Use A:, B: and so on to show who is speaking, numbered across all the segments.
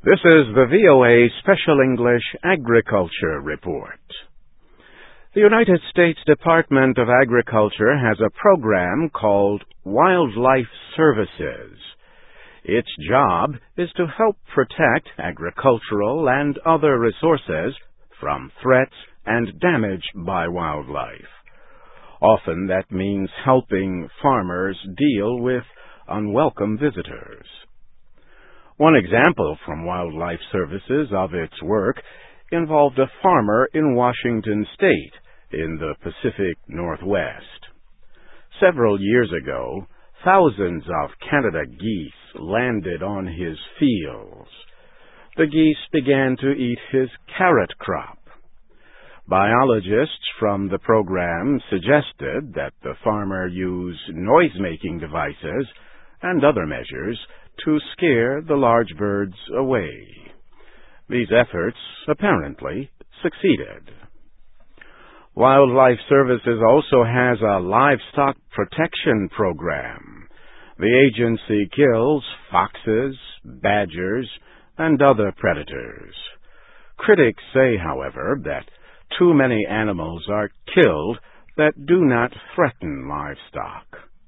A: This is the VOA Special English Agriculture Report. The United States Department of Agriculture has a program called Wildlife Services. Its job is to help protect agricultural and other resources from threats and damage by wildlife. Often that means helping farmers deal with unwelcome visitors. One example from Wildlife Services of its work involved a farmer in Washington State in the Pacific Northwest. Several years ago, thousands of Canada geese landed on his fields. The geese began to eat his carrot crop. Biologists from the program suggested that the farmer use noise-making devices and other measures to scare the large birds away. These efforts apparently succeeded. Wildlife Services also has a livestock protection program. The agency kills foxes, badgers, and other predators. Critics say, however, that too many animals are killed that do not threaten livestock.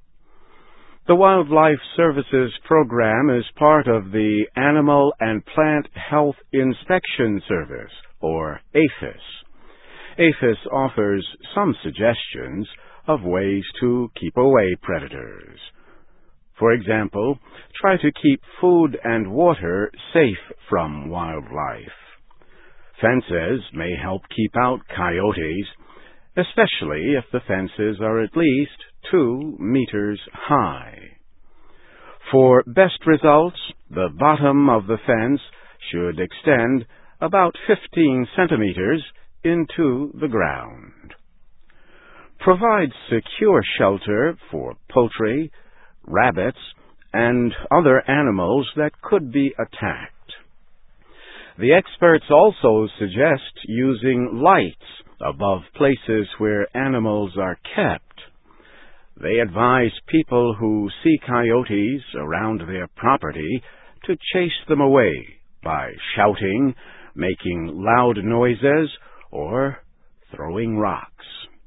A: The Wildlife Services program is part of the Animal and Plant Health Inspection Service, or APHIS. APHIS offers some suggestions of ways to keep away predators. For example, try to keep food and water safe from wildlife. Fences may help keep out coyotes, especially if the fences are at least 2 meters high. For best results, the bottom of the fence should extend about 15 centimeters into the ground. Provide secure shelter for poultry, rabbits, and other animals that could be attacked. The experts also suggest using lights above places where animals are kept. They advise people who see coyotes around their property to chase them away by shouting, making loud noises, or throwing rocks.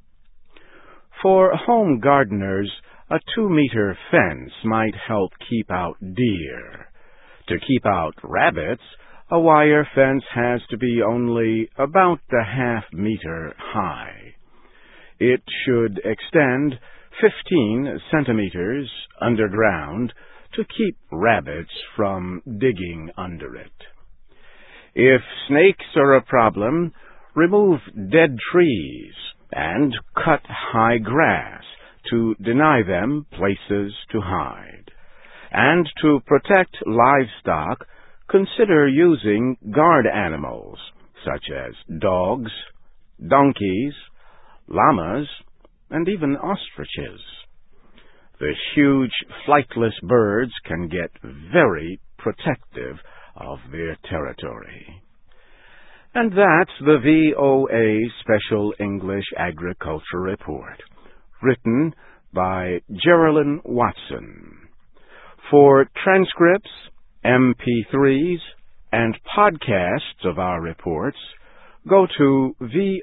A: For home gardeners, a 2-meter fence might help keep out deer. To keep out rabbits, a wire fence has to be only about a half-meter high. It should extend 15 centimeters underground to keep rabbits from digging under it. If snakes are a problem, remove dead trees and cut high grass to deny them places to hide. And to protect livestock, consider using guard animals such as dogs, donkeys, llamas, and even ostriches. The huge flightless birds can get very protective of their territory. And that's the VOA Special English Agriculture Report, written by Geraldine Watson. For transcripts, MP3s, and podcasts of our reports, go to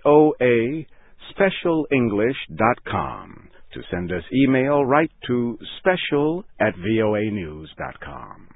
A: voaspecialenglish.com. To send us email, write to special@voanews.com.